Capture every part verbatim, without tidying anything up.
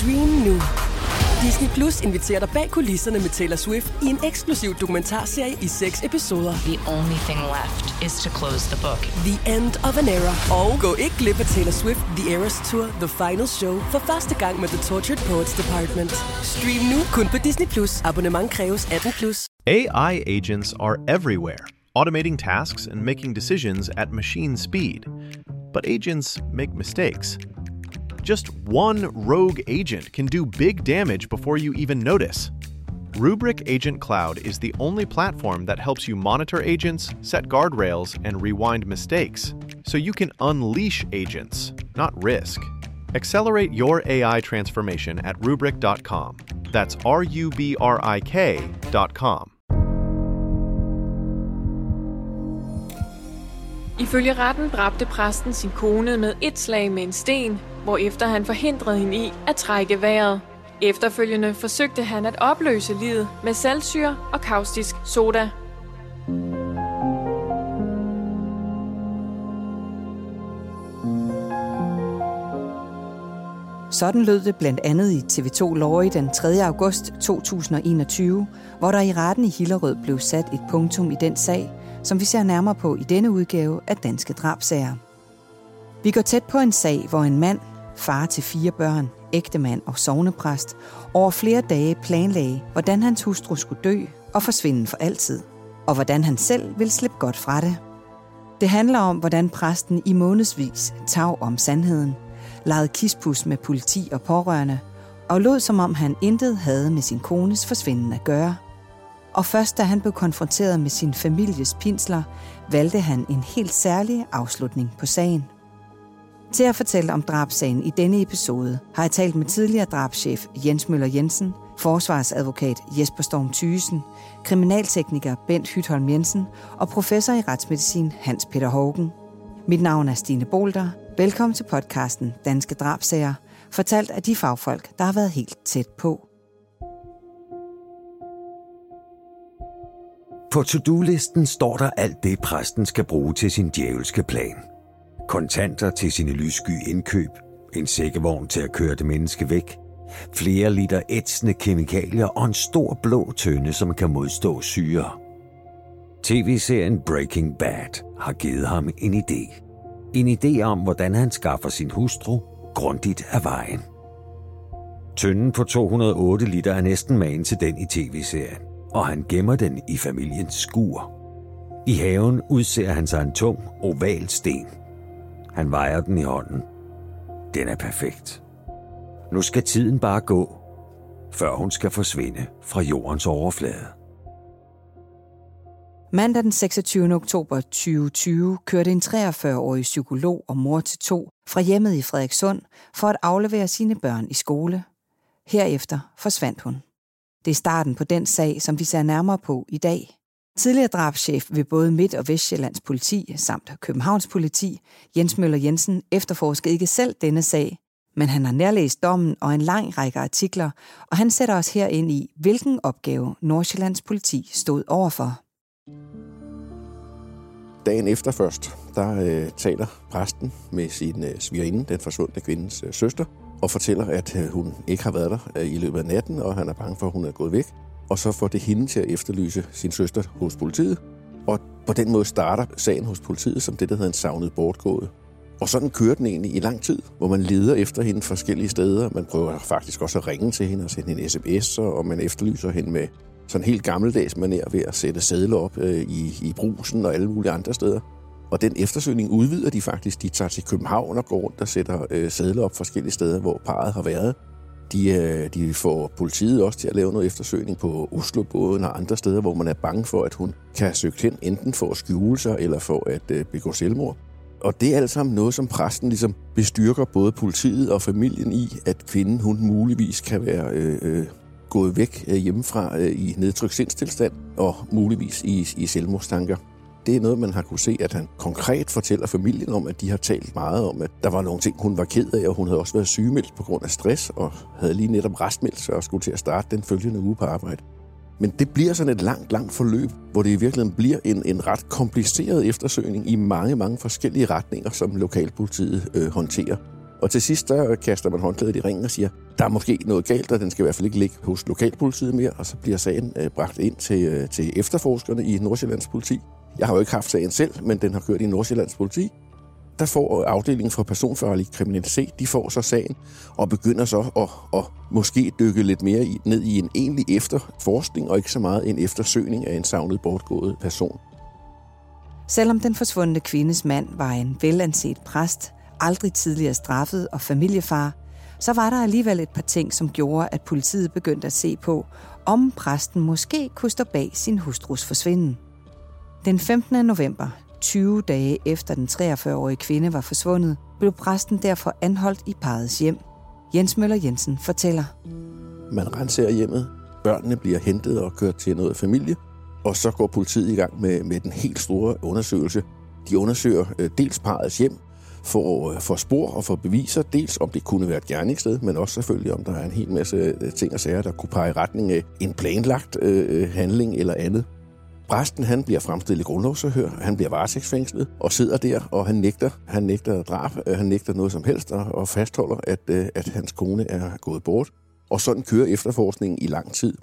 Stream nu. Disney Plus inviterer dig bag kulisserne med Taylor Swift i en eksklusiv dokumentarserie i seks episoder. The only thing left is to close the book. The End of an Era. Og gå ikke glip af Taylor Swift The Eras Tour, The Final Show, for første gang med The Tortured Poets Department. Stream nu kun på Disney Plus. Abonnement kræves atten plus. A I agents are everywhere, automating tasks and making decisions at machine speed. But agents make mistakes. Just one rogue agent can do big damage before you even notice. Rubrik Agent Cloud is the only platform that helps you monitor agents, set guardrails, and rewind mistakes, so you can unleash agents, not risk. Accelerate your A I transformation at rubrik dot com. That's R U B R I K dot com. Ifølge retten dræbte præsten sin kone med et slag med en sten, hvorefter han forhindrede hende i at trække vejret. Efterfølgende forsøgte han at opløse liget med saltsyre og kaustisk soda. Sådan lød det blandt andet i T V to Lorry den tredje august to tusind og enogtyve, hvor der i retten i Hillerød blev sat et punktum i den sag, som vi ser nærmere på i denne udgave af Danske Drabsager. Vi går tæt på en sag, hvor en mand, far til fire børn, ægtemand og sognepræst, over flere dage planlagde, hvordan hans hustru skulle dø og forsvinde for altid, og hvordan han selv ville slippe godt fra det. Det handler om, hvordan præsten i månedsvis tav om sandheden, legede kispus med politi og pårørende, og lod som om han intet havde med sin kones forsvinden at gøre. Og først da han blev konfronteret med sin families pinsler, valgte han en helt særlig afslutning på sagen. Til at fortælle om drabssagen i denne episode har jeg talt med tidligere drabschef Jens Møller Jensen, forsvarsadvokat Jesper Storm Thygesen, kriminaltekniker Bent Hytholm Jensen og professor i retsmedicin Hans Peter Haugen. Mit navn er Stine Bolter. Velkommen til podcasten Danske Drabsager, fortalt af de fagfolk, der har været helt tæt på. På to-do-listen står der alt det, præsten skal bruge til sin djævelske plan. Kontanter til sine lyssky indkøb, en sækkevogn til at køre det menneske væk, flere liter ætsende kemikalier og en stor blå tønde, som kan modstå syre. T V-serien Breaking Bad har givet ham en idé. En idé om, hvordan han skaffer sin hustru grundigt af vejen. Tønden på to hundrede og otte liter er næsten magen til den i tv-serien, og han gemmer den i familiens skur. I haven udser han sig en tung, oval sten. Han vejer den i hånden. Den er perfekt. Nu skal tiden bare gå, før hun skal forsvinde fra jordens overflade. Mandag den seksogtyvende oktober to tusind og tyve kørte en treogfyrre-årig psykolog og mor til to fra hjemmet i Frederikssund for at aflevere sine børn i skole. Herefter forsvandt hun. Det er starten på den sag, som vi ser nærmere på i dag. Tidligere drabschef ved både Midt- og Vestjyllands politi samt Københavns politi, Jens Møller Jensen, efterforskede ikke selv denne sag, men han har nærlæst dommen og en lang række artikler, og han sætter os her ind i, hvilken opgave Nordsjællands politi stod overfor. Dagen efter først, der øh, taler præsten med sin øh, svigerinde, den forsvundne kvindes øh, søster, og fortæller, at øh, hun ikke har været der øh, i løbet af natten, og han er bange for, at hun er gået væk. Og så får det hende til at efterlyse sin søster hos politiet. Og på den måde starter sagen hos politiet som det, der hedder en savnet bortgået. Og sådan kører den egentlig i lang tid, hvor man leder efter hende forskellige steder. Man prøver faktisk også at ringe til hende og sende hende sms'er, og man efterlyser hende med sådan helt gammeldags manér ved at sætte sedler op øh, i, i Brugsen og alle mulige andre steder. Og den eftersøgning udvider de faktisk. De tager til København og går rundt og sætter øh, sedler op forskellige steder, hvor parret har været. De, øh, de får politiet også til at lave noget eftersøgning på Oslobåden og andre steder, hvor man er bange for, at hun kan have søgt hen, enten for at skjule sig eller for at øh, begå selvmord. Og det er alt sammen noget, som præsten ligesom bestyrker både politiet og familien i, at kvinden hun muligvis kan være øh, øh, gået væk øh, hjemmefra øh, i nedtrykt sindstilstand og muligvis i, i selvmordstanker. Det er noget, man har kunne se, at han konkret fortæller familien om, at de har talt meget om, at der var nogle ting, hun var ked af, og hun havde også været sygemeldt på grund af stress, og havde lige netop restmeldt sig og skulle til at starte den følgende uge på arbejde. Men det bliver sådan et langt, langt forløb, hvor det i virkeligheden bliver en, en ret kompliceret eftersøgning i mange, mange forskellige retninger, som lokalpolitiet øh, håndterer. Og til sidst, der kaster man håndklædet i ringen og siger, der er måske noget galt, og den skal i hvert fald ikke ligge hos lokalpolitiet mere, og så bliver sagen øh, bragt ind til, øh, til efterforskerne i Nordsjællands politi. Jeg har jo ikke haft sagen selv, men den har kørt i Nordsjællands politi. Der får afdelingen for personfarlig kriminalitet, de får så sagen, og begynder så at, at måske dykke lidt mere i, ned i en egentlig efterforskning, og ikke så meget en eftersøgning af en savnet bortgået person. Selvom den forsvundne kvindes mand var en velanset præst, aldrig tidligere straffet og familiefar, så var der alligevel et par ting, som gjorde, at politiet begyndte at se på, om præsten måske kunne stå bag sin hustrus forsvinden. Den femtende november, tyve dage efter den treogfyrre-årige kvinde var forsvundet, blev præsten derfor anholdt i parrets hjem. Jens Møller Jensen fortæller. Man renser hjemmet, børnene bliver hentet og kørt til noget familie, og så går politiet i gang med, med den helt store undersøgelse. De undersøger øh, dels parrets hjem, for, for spor og for beviser, dels om det kunne være et gerningssted, men også selvfølgelig om der er en hel masse ting og sager, der kunne pege i retning af en planlagt øh, handling eller andet. Præsten, han bliver fremstillet i grundlovsforhør, han bliver varetægtsfængslet og sidder der, og han nægter, han nægter drab, han nægter noget som helst og, og fastholder, at, at hans kone er gået bort. Og sådan kører efterforskningen i lang tid.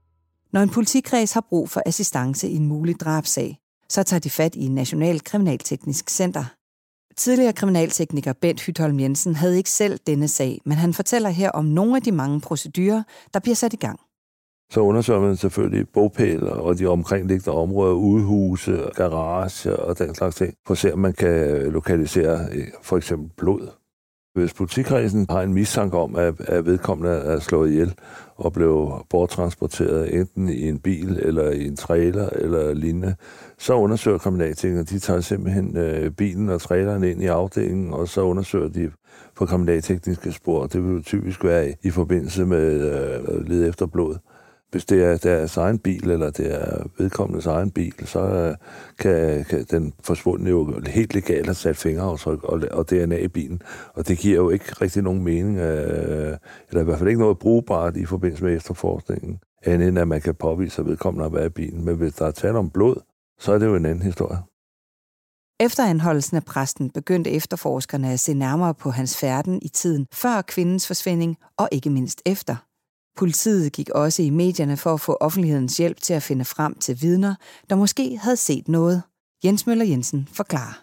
Når en politikreds har brug for assistance i en mulig drabsag, så tager de fat i National Kriminalteknisk Center. Tidligere kriminaltekniker Bent Hytholm Jensen havde ikke selv denne sag, men han fortæller her om nogle af de mange procedurer, der bliver sat i gang. Så undersøger man selvfølgelig bogpæler og de omkringliggende områder, udhuse, garage og den slags ting, for at se, om man kan lokalisere for eksempel blod. Hvis politikredsen har en mistanke om, at vedkommende er slået ihjel og blev borttransporteret enten i en bil eller i en trailer eller lignende, så undersøger kriminalteknikerne, de tager simpelthen bilen og traileren ind i afdelingen, og så undersøger de på kriminaltekniske spor. Det vil typisk være i forbindelse med at lede efter blod. Hvis det er deres egen bil, eller det er vedkommendes egen bil, så kan, kan den forsvundne jo helt legalt have sat fingeraftryk og, og D N A i bilen. Og det giver jo ikke rigtig nogen mening, øh, eller i hvert fald ikke noget brugbart i forbindelse med efterforskningen, andet end at man kan påvise, at vedkommende har været i bilen. Men hvis der er tale om blod, så er det jo en anden historie. Efter anholdelsen af præsten begyndte efterforskerne at se nærmere på hans færden i tiden før kvindens forsvinding, og ikke mindst efter. Politiet gik også i medierne for at få offentlighedens hjælp til at finde frem til vidner, der måske havde set noget. Jens Møller Jensen forklarer.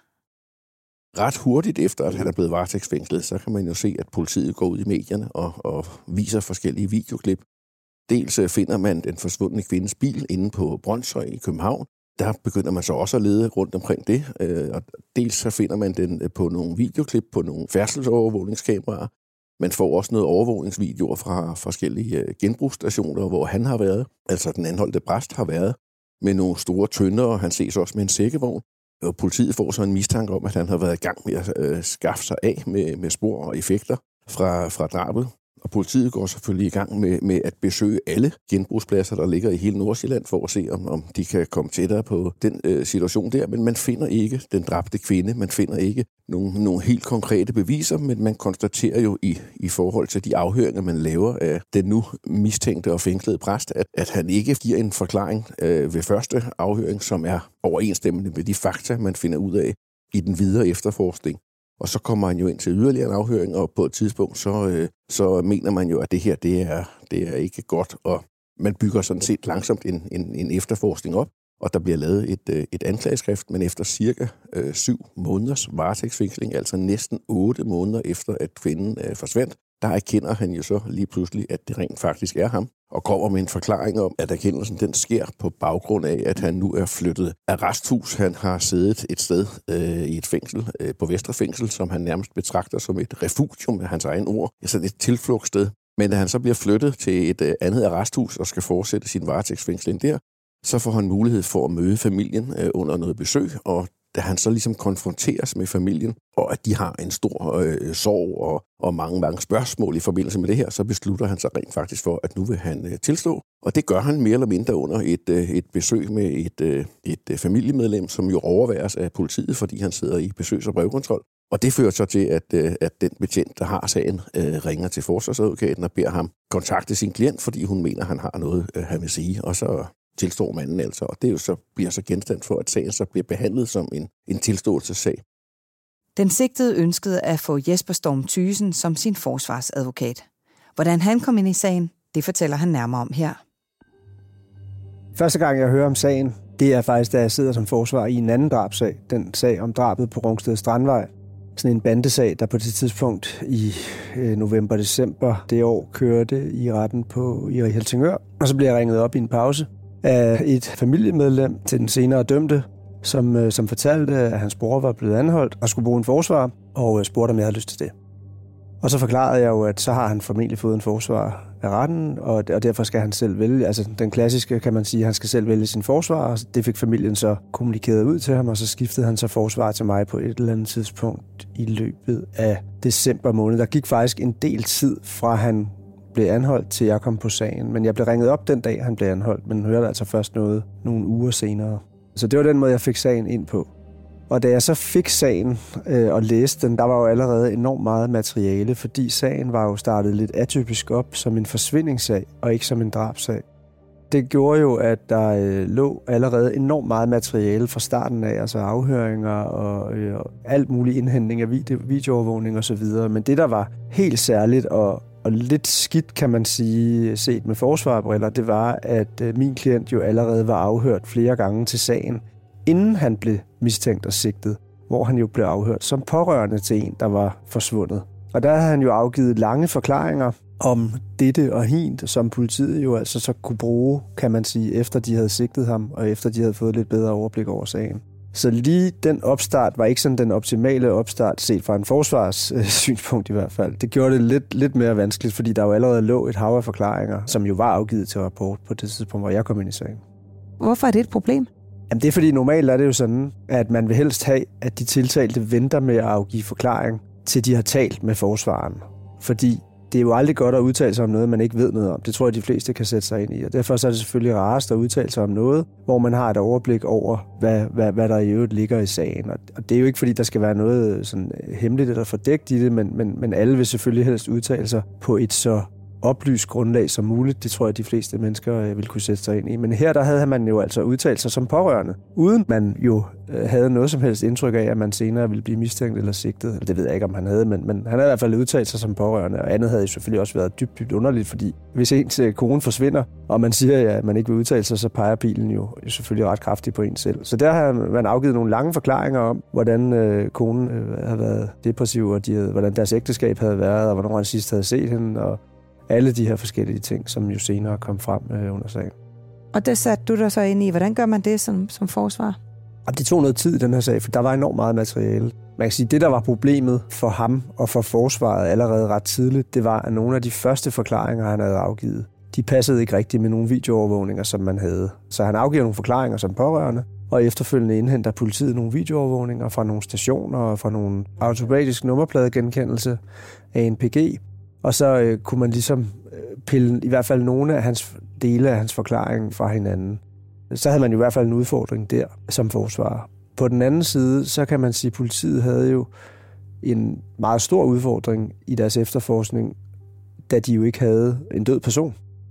Ret hurtigt efter, at han er blevet varetægtsfængslet, så kan man jo se, at politiet går ud i medierne og, og viser forskellige videoklip. Dels finder man den forsvundne kvindes bil inde på Brønshøj i København. Der begynder man så også at lede rundt omkring det. Og dels så finder man den på nogle videoklip på nogle færdselsovervågningskameraer. Man får også noget overvågningsvideoer fra forskellige genbrugsstationer, hvor han har været, altså den anholdte præst har været, med nogle store tønder, og han ses også med en sækkevogn. Og politiet får så en mistanke om, at han har været i gang med at øh, skaffe sig af med, med spor og effekter fra, fra drabet. Og politiet går selvfølgelig i gang med, med at besøge alle genbrugspladser, der ligger i hele Nordsjælland, for at se, om, om de kan komme tættere på den øh, situation der. Men man finder ikke den dræbte kvinde, man finder ikke nogle, nogle helt konkrete beviser, men man konstaterer jo i, i forhold til de afhøringer, man laver af den nu mistænkte og fængslede præst, at, at han ikke giver en forklaring øh, ved første afhøring, som er overensstemmende med de fakta, man finder ud af i den videre efterforskning. Og så kommer han jo ind til yderligere en afhøring, og på et tidspunkt, så, øh, så mener man jo, at det her, det er, det er ikke godt, og man bygger sådan set langsomt en, en, en efterforskning op, og der bliver lavet et, et anklageskrift, men efter cirka øh, syv måneders varetægtsfængsling, altså næsten otte måneder efter, at kvinden øh, forsvandt, der erkender han jo så lige pludselig, at det rent faktisk er ham, og kommer med en forklaring om, at erkendelsen den sker på baggrund af, at han nu er flyttet arresthus. Han har siddet et sted øh, i et fængsel, øh, på Vestre Fængsel, som han nærmest betragter som et refugium af hans egen ord, altså et tilflugtssted. Men da han så bliver flyttet til et øh, andet arresthus og skal fortsætte sin varetægtsfængsling der, så får han mulighed for at møde familien øh, under noget besøg, og da han så ligesom konfronteres med familien, og at de har en stor øh, sorg og, og mange, mange spørgsmål i forbindelse med det her, så beslutter han sig rent faktisk for, at nu vil han øh, tilstå. Og det gør han mere eller mindre under et, øh, et besøg med et, øh, et øh, familiemedlem, som jo overværes af politiet, fordi han sidder i besøgs- og brevkontrol. Og det fører så til, at, øh, at den betjent, der har sagen, øh, ringer til forsvarsadvokaten og beder ham kontakte sin klient, fordi hun mener, at han har noget, øh, han vil sige. Og så tilstår manden altså, og det jo så bliver så genstand for, at sagen så bliver behandlet som en, en tilståelsessag. Den sigtede ønskede at få Jesper Storm Thyssen som sin forsvarsadvokat. Hvordan han kom ind i sagen, det fortæller han nærmere om her. Første gang, jeg hører om sagen, det er faktisk, da jeg sidder som forsvar i en anden drabsag. Den sag om drabet på Rungsted Strandvej. Sådan en bandesag, der på det tidspunkt i november-december det år kørte i retten på, i Helsingør. Og så blev jeg ringet op i en pause af et familiemedlem til den senere dømte, som, som fortalte, at hans bror var blevet anholdt og skulle bruge en forsvar, og spurgte, om jeg havde lyst til det. Og så forklarede jeg jo, at så har han formentlig fået en forsvar af retten, og, og derfor skal han selv vælge. Altså den klassiske, kan man sige, at han skal selv vælge sin forsvar, og det fik familien så kommunikeret ud til ham, og så skiftede han så forsvar til mig på et eller andet tidspunkt i løbet af december måned. Der gik faktisk en del tid fra han blev anholdt, til jeg kom på sagen. Men jeg blev ringet op den dag, han blev anholdt, men hørte altså først noget nogle uger senere. Så det var den måde, jeg fik sagen ind på. Og da jeg så fik sagen øh, og læste den, der var jo allerede enormt meget materiale, fordi sagen var jo startet lidt atypisk op som en forsvindingssag, og ikke som en drabsag. Det gjorde jo, at der øh, lå allerede enormt meget materiale fra starten af, altså afhøringer og øh, alt mulig indhentning af video, videoovervågning osv. Men det, der var helt særligt og, og lidt skidt, kan man sige, set med forsvarbriller, det var, at øh, min klient jo allerede var afhørt flere gange til sagen, inden han blev mistænkt og sigtet, hvor han jo blev afhørt som pårørende til en, der var forsvundet. Og der havde han jo afgivet lange forklaringer om dette og hint, som politiet jo altså så kunne bruge, kan man sige, efter de havde sigtet ham, og efter de havde fået lidt bedre overblik over sagen. Så lige den opstart var ikke sådan den optimale opstart, set fra en forsvars øh, synspunkt i hvert fald. Det gjorde det lidt, lidt mere vanskeligt, fordi der jo allerede lå et hav af forklaringer, som jo var afgivet til rapport på det tidspunkt, hvor jeg kom ind i sagen. Hvorfor er det et problem? Jamen det er fordi normalt er det jo sådan, at man vil helst have, at de tiltalte venter med at afgive forklaring, til de har talt med forsvaren. Fordi det er jo aldrig godt at udtale sig om noget, man ikke ved noget om. Det tror jeg, de fleste kan sætte sig ind i. Og derfor så er det selvfølgelig rarest at udtale sig om noget, hvor man har et overblik over, hvad, hvad, hvad der i øvrigt ligger i sagen. Og det er jo ikke fordi, der skal være noget sådan hemmeligt eller fordækt i det, men, men, men alle vil selvfølgelig helst udtale sig på et så oplyst grundlag som muligt. Det tror jeg, de fleste mennesker vil kunne sætte sig ind i. Men her der havde man jo altså udtalt sig som pårørende, uden man jo havde noget som helst indtryk af, at man senere ville blive mistænkt eller sigtet. Det ved jeg ikke, om han havde, men, men han havde i hvert fald udtalt sig som pårørende, og andet havde jo selvfølgelig også været dybt, dybt underligt, fordi hvis ens kone forsvinder, og man siger, at man ikke vil udtale sig, så peger pilen jo selvfølgelig ret kraftigt på en selv. Så der har man afgivet nogle lange forklaringer om, hvordan øh, konen øh, havde været depressiv, og de havde, hvordan deres ægteskab havde været, og hvornår han sidst havde set hende, og alle de her forskellige ting, som jo senere kom frem øh, under sagen. Og det satte du dig så ind i. Hvordan gør man det som, som forsvar? Og det tog noget tid i den her sag, for der var enormt meget materiale. Man kan sige, at det, der var problemet for ham og for forsvaret allerede ret tidligt, det var, at nogle af de første forklaringer, han havde afgivet, de passede ikke rigtigt med nogle videoovervågninger, som man havde. Så han afgiver nogle forklaringer som pårørende, og efterfølgende indhenter politiet nogle videoovervågninger fra nogle stationer og fra nogle automatisk nummerpladegenkendelse af en P G. Og så øh, kunne man ligesom øh, pille i hvert fald nogle af hans dele af hans forklaring fra hinanden. Så havde man i hvert fald en udfordring der som forsvarer. På den anden side, så kan man sige, at politiet havde jo en meget stor udfordring i deres efterforskning, da de jo ikke havde en død person.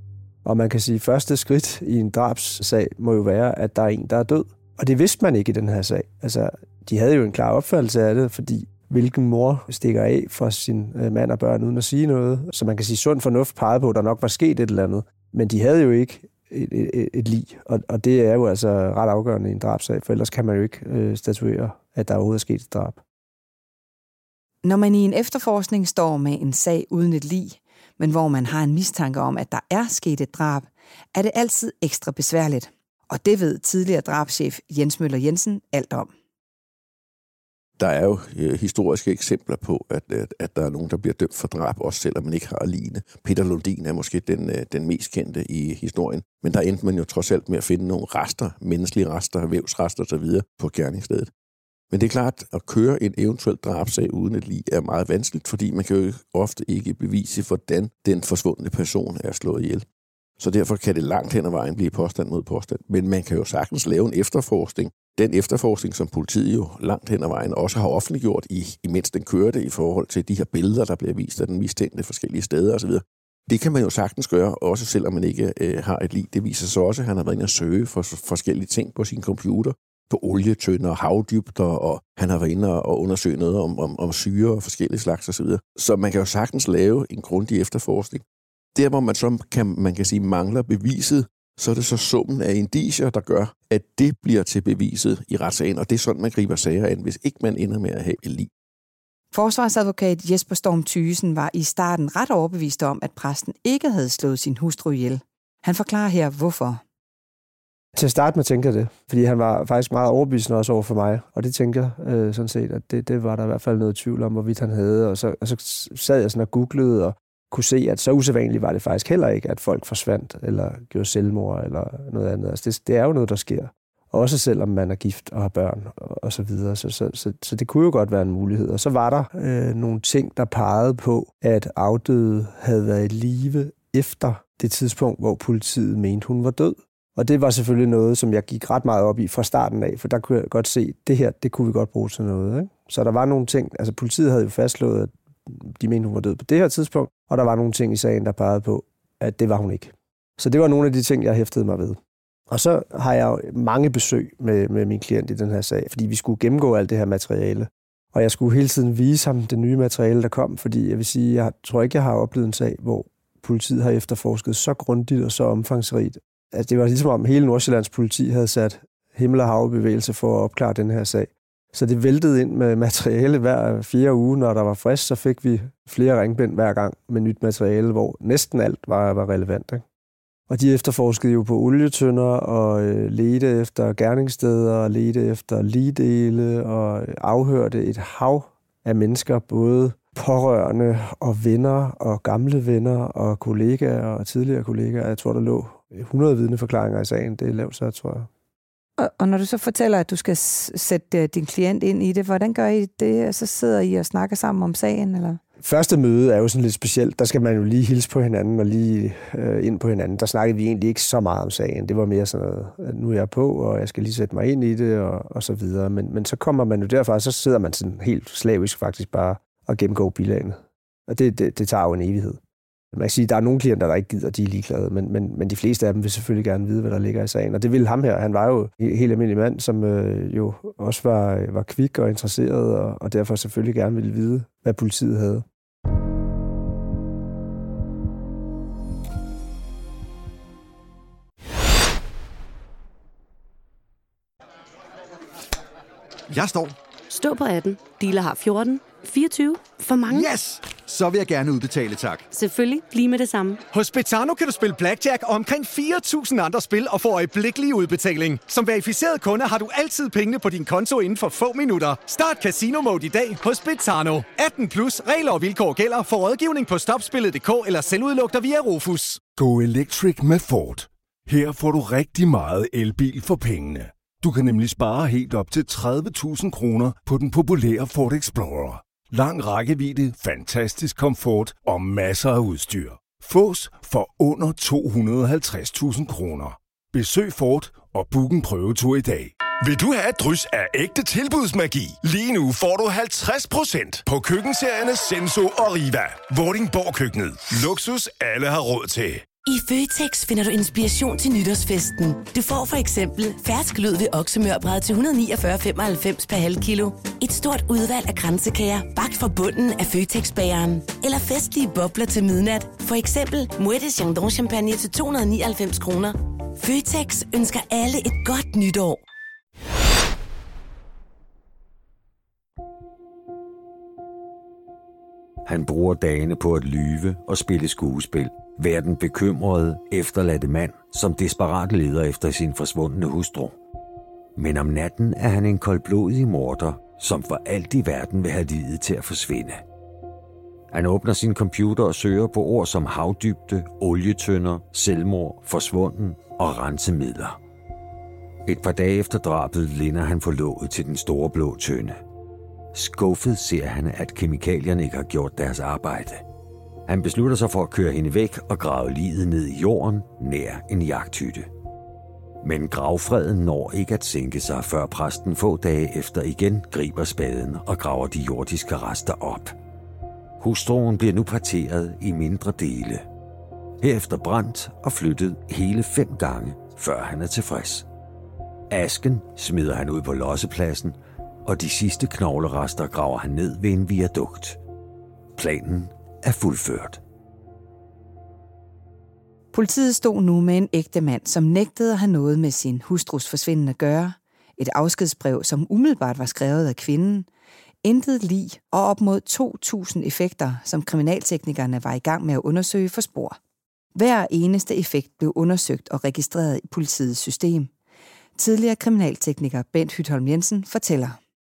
Og man kan sige, at første skridt i en drabssag må jo være, at der er en, der er død. Og det vidste man ikke i den her sag. Altså, de havde jo en klar opfattelse af det, fordi hvilken mor stikker af fra sin mand og børn uden at sige noget. Så man kan sige, sund fornuft pegede på, at der nok var sket et eller andet. Men de havde jo ikke et, et, et lig, og, og det er jo altså ret afgørende i en drabsag, for ellers kan man jo ikke øh, statuere, at der overhovedet er sket et drab. Når man i en efterforskning står med en sag uden et lig, men hvor man har en mistanke om, at der er sket et drab, er det altid ekstra besværligt. Og det ved tidligere drabschef Jens Møller Jensen alt om. Der er jo øh, historiske eksempler på, at, at, at der er nogen, der bliver dømt for drab, også selvom man ikke har ligende. Peter Lundin er måske den, øh, den mest kendte i historien, men der endte man jo trods alt med at finde nogle rester, menneskelige rester, vævsrester osv. på gerningsstedet. Men det er klart, at køre en eventuel drabsag uden et lig er meget vanskeligt, fordi man kan jo ofte ikke bevise, hvordan den forsvundne person er slået ihjel. Så derfor kan det langt hen ad vejen blive påstand mod påstand. Men man kan jo sagtens lave en efterforskning. Den efterforskning, som politiet jo langt hen ad vejen også har offentliggjort, i, imens den kørte i forhold til de her billeder, der bliver vist af den mistænkte forskellige steder osv. Det kan man jo sagtens gøre, også selvom man ikke øh, har et lig. Det viser sig også, at han har været inde og søge for forskellige ting på sin computer. på olietønder, havdybder, og han har været inde og undersøge noget om, om, om syre og forskellige slags osv. Så man kan jo sagtens lave en grundig efterforskning. Der, hvor man så kan, man kan sige mangler beviset, så er det så summen af indicier, der gør, at det bliver til beviset i retssagen, og det er sådan, man griber sager an, hvis ikke man ender med at have et lig. Forsvarsadvokat Jesper Storm Thygesen var i starten ret overbevist om, at præsten ikke havde slået sin hustru ihjel. Han forklarer her, hvorfor. Til at starte med tænkte jeg det, fordi han var faktisk meget overbevisende også over for mig, og det tænkte jeg øh, sådan set, at det, det var der i hvert fald noget tvivl om, hvorvidt han havde, og så, og så sad jeg sådan og googlede og kunne se, at så usædvanligt var det faktisk heller ikke, at folk forsvandt, eller gjorde selvmord, eller noget andet. Altså det, det er jo noget, der sker. Også selvom man er gift og har børn, og, og så videre. Så, så, så, så det kunne jo godt være en mulighed. Og så var der øh, nogle ting, der pegede på, at afdøde havde været i live efter det tidspunkt, hvor politiet mente, hun var død. Og det var selvfølgelig noget, som jeg gik ret meget op i fra starten af, for der kunne jeg godt se, at det her, det kunne vi godt bruge til noget. Ikke? Så der var nogle ting, altså politiet havde jo fastslået, at de mente, hun var død på det her tidspunkt, og der var nogle ting i sagen, der pegede på, at det var hun ikke. Så det var nogle af de ting, jeg hæftede mig ved. Og så har jeg jo mange besøg med, med min klient i den her sag, fordi vi skulle gennemgå alt det her materiale. Og jeg skulle hele tiden vise ham det nye materiale, der kom, fordi jeg vil sige, jeg tror ikke, jeg har oplevet en sag, hvor politiet har efterforsket så grundigt og så omfangsrigt. Altså, det var ligesom om hele Nordsjællands politi havde sat himmel og hav i bevægelse for at opklare den her sag. Så det væltede ind med materiale hver fire uge, når der var frisk, så fik vi flere ringbind hver gang med nyt materiale, hvor næsten alt var, var relevant. Ikke? Og de efterforskede jo på olietønder og øh, ledte efter gerningssteder og ledte efter ligdele og afhørte et hav af mennesker, både pårørende og venner og gamle venner og kollegaer og tidligere kollegaer. Jeg tror, der lå hundrede vidneforklaringer i sagen. Det er lavt så, tror jeg. Og, og når du så fortæller, at du skal sætte din klient ind i det, hvordan gør I det? Så sidder I og snakker sammen om sagen, eller? Første møde er jo sådan lidt specielt. Der skal man jo lige hilse på hinanden og lige øh, ind på hinanden. Der snakkede vi egentlig ikke så meget om sagen. Det var mere sådan noget, at nu er jeg på, og jeg skal lige sætte mig ind i det, og, og så videre. Men, men så kommer man jo derfra, og så sidder man sådan helt slavisk faktisk bare og gennemgår bilagene. Og det, det, det tager jo en evighed. Man kan sige, at der er nogle klienter, der ikke gider, de er ligeglade, men, men, men de fleste af dem vil selvfølgelig gerne vide, hvad der ligger i sagen. Og det ville ham her. Han var jo en helt almindelig mand, som øh, jo også var, var kvik og interesseret, og, og derfor selvfølgelig gerne ville vide, hvad politiet havde. Jeg står. Stå på atten. Dealer har fjorten. fireogtyve. For mange. Yes! Så vil jeg gerne udbetale, tak. Selvfølgelig. Lige med det samme. Hos Betano kan du spille blackjack og omkring fire tusind andre spil og få øjeblikkelig udbetaling. Som verificeret kunde har du altid pengene på din konto inden for få minutter. Start Casino Mode i dag hos Betano. atten plus. Regler og vilkår gælder. For rådgivning på stopspillet punktum d k eller selvudlugter via Rufus. Go electric med Ford. Her får du rigtig meget elbil for pengene. Du kan nemlig spare helt op til tredive tusind kroner på den populære Ford Explorer. Lang rækkevidde, fantastisk komfort og masser af udstyr. Fås for under to hundrede og halvtreds tusind kroner. Besøg Ford og book en prøvetur i dag. Vil du have et drys af ægte tilbudsmagi? Lige nu får du halvtreds procent på køkkenserierne Senso og Riva. Vordingborg Køkkenet. Luksus alle har råd til. I Føtex finder du inspiration til nytårsfesten. Du får for eksempel fersk lød ved oksemørbræd til et hundrede og niogfyrre komma femoghalvfems per halv kilo. Et stort udvalg af kransekager bagt fra bunden af Føtex-bageren. Eller festlige bobler til midnat. For eksempel Moët Chandon Champagne til to hundrede og nioghalvfems kroner. Føtex ønsker alle et godt nytår. Han bruger dagene på at lyve og spille skuespil. Vær den bekymrede, efterladte mand, som desperat leder efter sin forsvundne hustru. Men om natten er han en koldblodig morder, som for alt i verden vil have livet til at forsvinde. Han åbner sin computer og søger på ord som havdybde, olietønder, selvmord, forsvunden og rensemidler. Et par dage efter drabet linder han på låget til den store blå tønde. Skuffet ser han, at kemikalierne ikke har gjort deres arbejde. Han beslutter sig for at køre hende væk og grave liget ned i jorden nær en jagthytte. Men gravfreden når ikke at sænke sig, før præsten få dage efter igen griber spaden og graver de jordiske rester op. Hustruen bliver nu parteret i mindre dele. Herefter brændt og flyttet hele fem gange, før han er tilfreds. Asken smider han ud på lossepladsen, og de sidste knoglerester graver han ned ved en viadukt. Planen er fuldført. Politiet stod nu med en ægte mand, som nægtede at have noget med sin hustrus forsvinden at gøre, et afskedsbrev, som umiddelbart var skrevet af kvinden, intet lig og op mod to tusind effekter, som kriminalteknikerne var i gang med at undersøge for spor. Hver eneste effekt blev undersøgt og registreret i politiets system. Tidligere kriminaltekniker Bent Hytholm Jensen fortæller.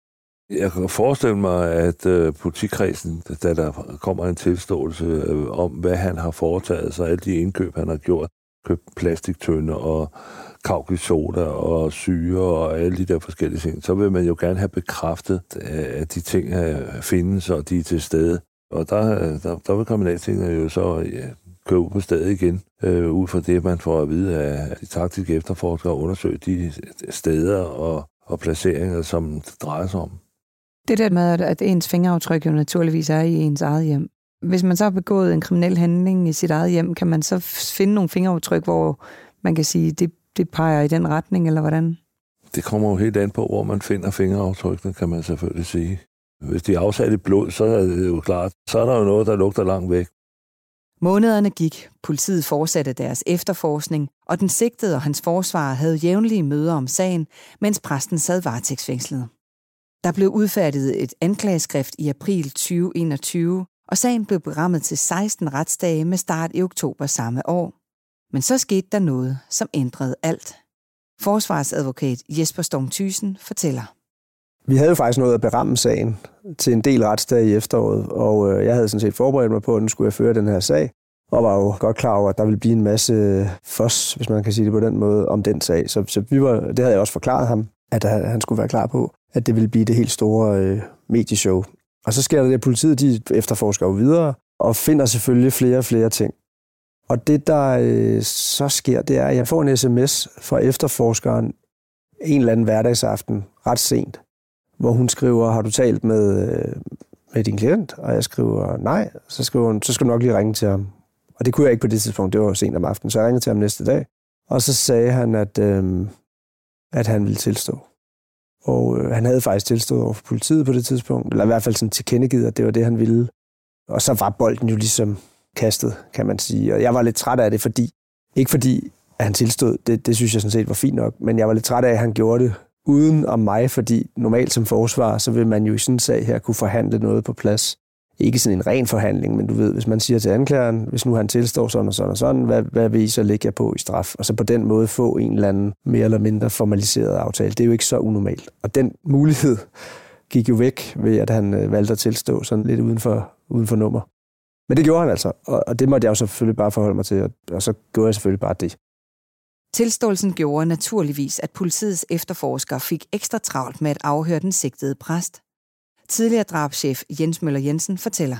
Jeg kan forestille mig, at øh, politikredsen, da der kommer en tilståelse øh, om, hvad han har foretaget sig, alle de indkøb, han har gjort, købt plastiktønder og kaukis-soda og syre og alle de der forskellige ting, så vil man jo gerne have bekræftet, at de ting findes, og de er til stede. Og der, der, der vil kriminalteknikerne jo så ja, køre ud på stedet igen, øh, ud fra det, man får at vide af de taktiske efterforskere og undersøge de steder og, og placeringer, som det drejer sig om. Det der med, at ens fingeraftryk jo naturligvis er i ens eget hjem. Hvis man så har begået en kriminel handling i sit eget hjem, kan man så finde nogle fingeraftryk, hvor man kan sige, det, det peger i den retning, eller hvordan? Det kommer jo helt an på, hvor man finder fingeraftrykkene, kan man selvfølgelig sige. Hvis de er afsat i blod, så er det jo klart. Så er der jo noget, der lugter langt væk. Månederne gik, politiet fortsatte deres efterforskning, og den sigtede og hans forsvarer havde jævnlige møder om sagen, mens præsten sad varetægtsfængslet. Der blev udfærdiget et anklageskrift i april tyve enogtyve, og sagen blev berammet til seksten retsdage med start i oktober samme år. Men så skete der noget, som ændrede alt. Forsvarsadvokat Jesper Storm Thyssen fortæller. Vi havde jo faktisk noget at beramme sagen til en del retsdage i efteråret, og jeg havde sådan set forberedt mig på, at nu skulle jeg føre den her sag, og var jo godt klar over, at der ville blive en masse fos, hvis man kan sige det på den måde, om den sag. Så, så vi var, det havde jeg også forklaret ham, at han skulle være klar på, at det ville blive det helt store øh, medieshow. Og så sker der det, at politiet de efterforsker jo videre, og finder selvfølgelig flere og flere ting. Og det, der øh, så sker, det er, at jeg får en sms fra efterforskeren en eller anden hverdagsaften, ret sent, hvor hun skriver, har du talt med, øh, med din klient? Og jeg skriver, nej. Så skriver hun, så skal du nok lige ringe til ham. Og det kunne jeg ikke på det tidspunkt, det var sent om aftenen, så jeg ringede til ham næste dag. Og så sagde han, at, øh, at han ville tilstå. Og øh, han havde faktisk tilstået over for politiet på det tidspunkt, eller i hvert fald sådan tilkendegivet, at det var det, han ville. Og så var bolden jo ligesom kastet, kan man sige. Og jeg var lidt træt af det, fordi, ikke fordi at han tilstod, det, det synes jeg sådan set var fint nok, men jeg var lidt træt af, at han gjorde det uden om mig, fordi normalt som forsvar, så vil man jo i sådan en sag her kunne forhandle noget på plads. Ikke sådan en ren forhandling, men du ved, hvis man siger til anklageren, hvis nu han tilstår sådan og sådan og sådan, hvad, hvad vil I så lægge jer på i straf? Og så på den måde få en eller anden mere eller mindre formaliseret aftale. Det er jo ikke så unormalt. Og den mulighed gik jo væk ved, at han valgte at tilstå sådan lidt uden for, uden for nummer. Men det gjorde han altså, og det måtte jeg jo selvfølgelig bare forholde mig til, og så gjorde jeg selvfølgelig bare det. Tilståelsen gjorde naturligvis, at politiets efterforskere fik ekstra travlt med at afhøre den sigtede præst. Tidligere drabschef Jens Møller Jensen fortæller.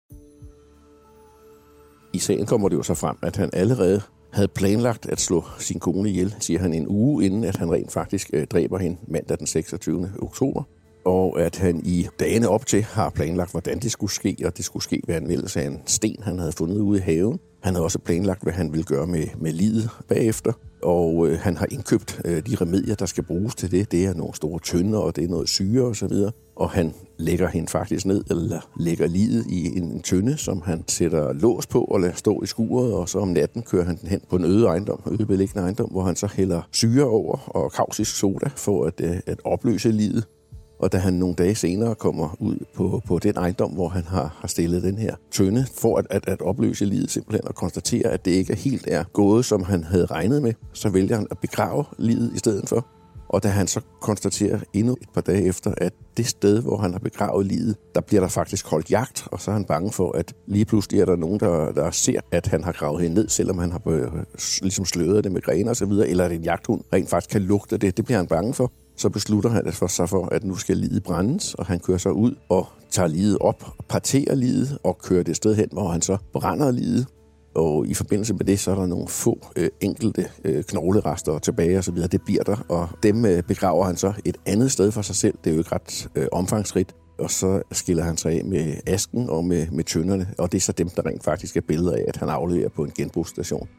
I sagen kommer det jo så frem, at han allerede havde planlagt at slå sin kone ihjel, siger han, en uge inden, at han rent faktisk øh, dræber hende mandag den seksogtyvende oktober. Og at han i dagene op til har planlagt, hvordan det skulle ske, og det skulle ske ved anvendelse af en sten, han havde fundet ude i haven. Han havde også planlagt, hvad han ville gøre med, med liget bagefter, og øh, han har indkøbt øh, de remedier, der skal bruges til det. Det er nogle store tønder, og det er noget syre og så videre. Og han lægger hende faktisk ned, eller lægger liget i en tønde, som han sætter lås på og lader stå i skuret, og så om natten kører han den hen på en øde ejendom, ødebeliggende ejendom, hvor han så hælder syre over og kausisk soda for at, øh, at opløse liget. Og da han nogle dage senere kommer ud på, på den ejendom, hvor han har, har stillet den her tønde, for at, at, at opløse liget simpelthen og konstatere, at det ikke helt er gået, som han havde regnet med, så vælger han at begrave liget i stedet for. Og da han så konstaterer endnu et par dage efter, at det sted, hvor han har begravet liget, der bliver der faktisk holdt jagt, og så er han bange for, at lige pludselig er der nogen, der, der ser, at han har gravet hende ned, selvom han har ligesom sløret det med grene og så videre, eller at en jagthund rent faktisk kan lugte det. Det bliver han bange for. Så beslutter han for sig for, at nu skal liget brændes, og han kører så ud og tager liget op, parterer liget og kører det sted hen, hvor han så brænder liget. Og i forbindelse med det, så er der nogle få øh, enkelte øh, knoglerester tilbage og så videre. Det bliver der, og dem øh, begraver han så et andet sted for sig selv. Det er jo ikke ret øh, omfangsrigt. Og så skiller han sig af med asken og med, med tønderne, og det er så dem, der rent faktisk er billeder af, at han afleverer på en genbrugsstation.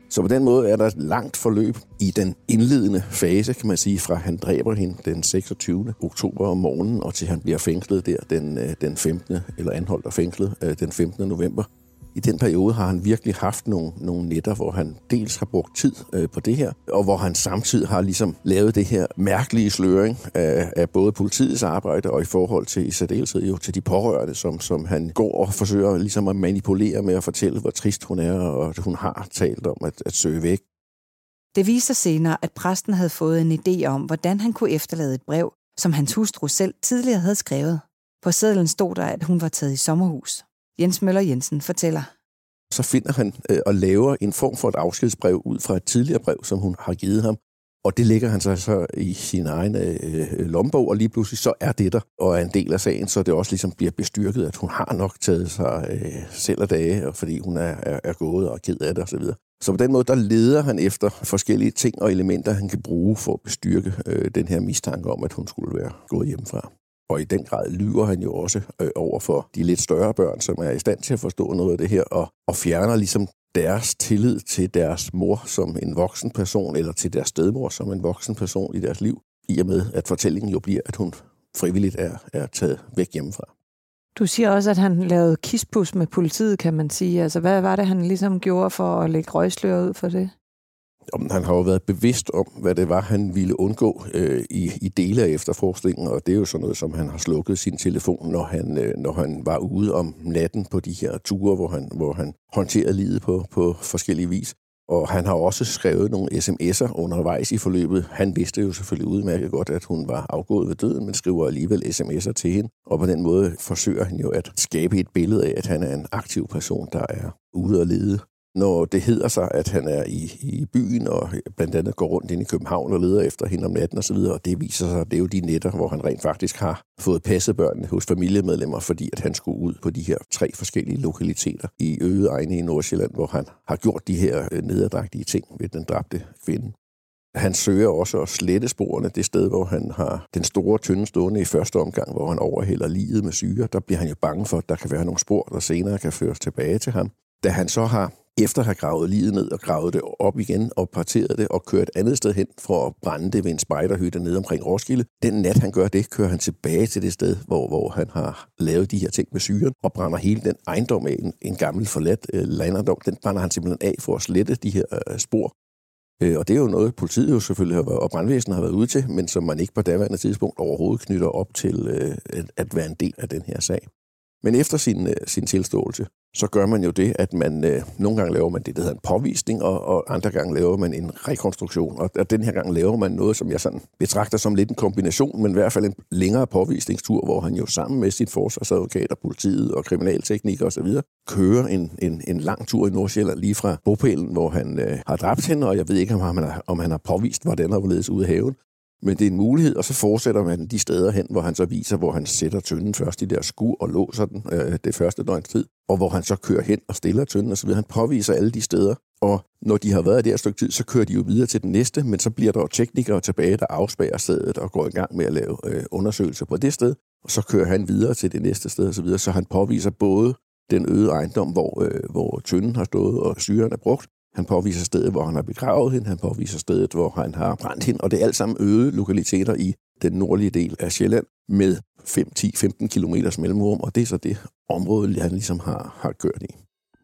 Så på den måde er der et langt forløb i den indledende fase, kan man sige, fra han dræber hende den seksogtyvende oktober om morgenen, og til han bliver fængslet der den, den femtende eller anholdt og fængslet den femtende november. I den periode har han virkelig haft nogle, nogle nætter, hvor han dels har brugt tid øh, på det her, og hvor han samtidig har ligesom lavet det her mærkelige sløring af, af både politiets arbejde og i forhold til i særdeleshed jo til de pårørende, som, som han går og forsøger ligesom at manipulere med at fortælle, hvor trist hun er, og hun har talt om at, at søge væk. Det viser senere, at præsten havde fået en idé om, hvordan han kunne efterlade et brev, som hans hustru selv tidligere havde skrevet. På sedlen stod der, at hun var taget i sommerhus. Jens Møller Jensen fortæller. Så finder han øh, og laver en form for et afskedsbrev ud fra et tidligere brev, som hun har givet ham. Og det lægger han så, så i sin egen øh, lommebog, og lige pludselig så er det der, og er en del af sagen, så det også ligesom bliver bestyrket, at hun har nok taget sig øh, selv af dage, og fordi hun er, er, er gået og ked af det osv. Så på den måde, der leder han efter forskellige ting og elementer, han kan bruge for at bestyrke øh, den her mistanke om, at hun skulle være gået hjemmefra. Og i den grad lyver han jo også øh, over for de lidt større børn, som er i stand til at forstå noget af det her, og, og fjerner ligesom deres tillid til deres mor som en voksen person, eller til deres stedmor som en voksen person i deres liv, i og med, at fortællingen jo bliver, at hun frivilligt er, er taget væk hjemmefra. Du siger også, at han lavede kispus med politiet, kan man sige. Altså, hvad var det, han ligesom gjorde for at lægge røgslør ud for det? Han har jo været bevidst om, hvad det var, han ville undgå øh, i, i dele af efterforskningen, og det er jo sådan noget, som han har slukket sin telefon, når han, øh, når han var ude om natten på de her ture, hvor han, hvor han håndterede livet på, på forskellige vis. Og han har også skrevet nogle sms'er undervejs i forløbet. Han vidste jo selvfølgelig udmærket godt, at hun var afgået ved døden, men skriver alligevel sms'er til hende. Og på den måde forsøger han jo at skabe et billede af, at han er en aktiv person, der er ude at lede. Når det hedder sig, at han er i, i byen og blandt andet går rundt ind i København og leder efter hende om natten osv., og det viser sig, at det er jo de nætter, hvor han rent faktisk har fået passet børnene hos familiemedlemmer, fordi at han skulle ud på de her tre forskellige lokaliteter i øde egne i Nordsjælland, hvor han har gjort de her nederdragtige ting ved den dræbte kvinde. Han søger også at slette sporene det sted, hvor han har den store tynde stående i første omgang, hvor han overhælder liget med syre. Der bliver han jo bange for, at der kan være nogle spor, der senere kan føres tilbage til ham. Da han så har efter at have gravet liget ned og gravet det op igen og parteret det og kørt et andet sted hen for at brænde det ved en spejderhytte nede omkring Roskilde. Den nat, han gør det, kører han tilbage til det sted, hvor, hvor han har lavet de her ting med syren og brænder hele den ejendom af, en, en gammel forladt øh, landerdom. Den brænder han simpelthen af for at slette de her øh, spor. Øh, og det er jo noget, politiet jo selvfølgelig har været, og brandvæsenet har været ude til, men som man ikke på daværende tidspunkt overhovedet knytter op til øh, at, at være en del af den her sag. Men efter sin, øh, sin tilståelse, så gør man jo det, at man øh, nogle gange laver man det, der hedder en påvisning, og, og andre gange laver man en rekonstruktion. Og, og den her gang laver man noget, som jeg sådan betragter som lidt en kombination, men i hvert fald en længere påvisningstur, hvor han jo sammen med sit forsvarsadvokat og politiet og kriminalteknikere osv. kører en, en, en lang tur i Nordsjælland lige fra bopælen, hvor han øh, har dræbt hende, og jeg ved ikke, om han, har, om han har påvist, hvordan der var ledes ude af haven. Men det er en mulighed, og så fortsætter man de steder hen, hvor han så viser, hvor han sætter tønden først i der skur og låser den øh, det første døgns tid, og hvor han så kører hen og stiller tønden osv. Han påviser alle de steder, og når de har været i det her stykke tid, så kører de jo videre til den næste, men så bliver der jo teknikere tilbage, der afspærrer stedet og går i gang med at lave øh, undersøgelser på det sted, og så kører han videre til det næste sted osv., så han påviser både den øde ejendom, hvor, øh, hvor tønden har stået og syren er brugt. Han påviser stedet, hvor han har begravet hende. Han påviser stedet, hvor han har brændt hende. Og det er alt sammen øde lokaliteter i den nordlige del af Sjælland med fem, ti, femten kilometers mellemrum. Og det er så det område, han ligesom har, har kørt i.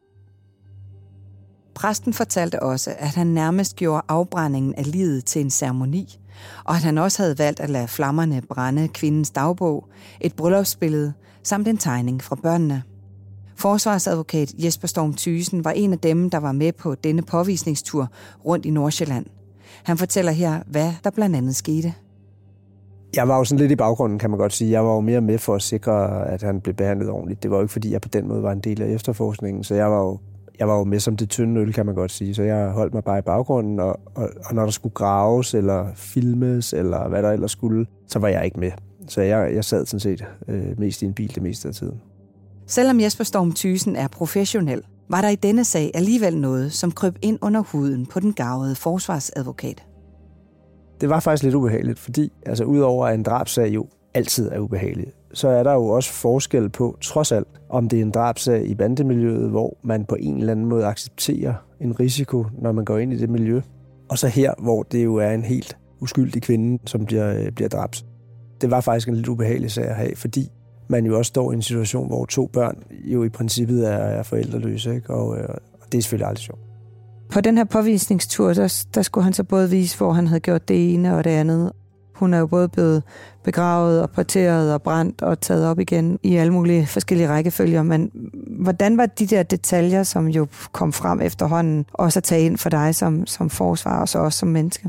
Præsten fortalte også, at han nærmest gjorde afbrændingen af liget til en ceremoni, og at han også havde valgt at lade flammerne brænde kvindens dagbog, et bryllupsbillede samt en tegning fra børnene. Forsvarsadvokat Jesper Storm Thyssen var en af dem, der var med på denne påvisningstur rundt i Nordsjælland. Han fortæller her, hvad der blandt andet skete. Jeg var jo sådan lidt i baggrunden, kan man godt sige. Jeg var jo mere med for at sikre, at han blev behandlet ordentligt. Det var jo ikke, fordi jeg på den måde var en del af efterforskningen, så jeg var jo, jeg var jo med som det tynde øl, kan man godt sige. Så jeg holdt mig bare i baggrunden, og, og, og når der skulle graves eller filmes, eller hvad der ellers skulle, så var jeg ikke med. Så jeg, jeg sad sådan set øh, mest i en bil det meste af tiden. Selvom Jesper Storm Thyssen er professionel, var der i denne sag alligevel noget, som kryb ind under huden på den garvede forsvarsadvokat. Det var faktisk lidt ubehageligt, fordi altså, udover at en drabsag jo altid er ubehagelig, så er der jo også forskel på, trods alt, om det er en drabsag i bandemiljøet, hvor man på en eller anden måde accepterer en risiko, når man går ind i det miljø. Og så her, hvor det jo er en helt uskyldig kvinde, som bliver, bliver dræbt. Det var faktisk en lidt ubehagelig sag at have, fordi man jo også står i en situation, hvor to børn jo i princippet er, er forældreløse, ikke? Og, og det er selvfølgelig aldrig sjovt. På den her påvisningstur, der, der skulle han så både vise, hvor han havde gjort det ene og det andet. Hun er jo både blevet begravet og porteret og brændt og taget op igen i alle mulige forskellige rækkefølger. Men hvordan var de der detaljer, som jo kom frem efterhånden, også at tage ind for dig som, som forsvarer og så også som menneske?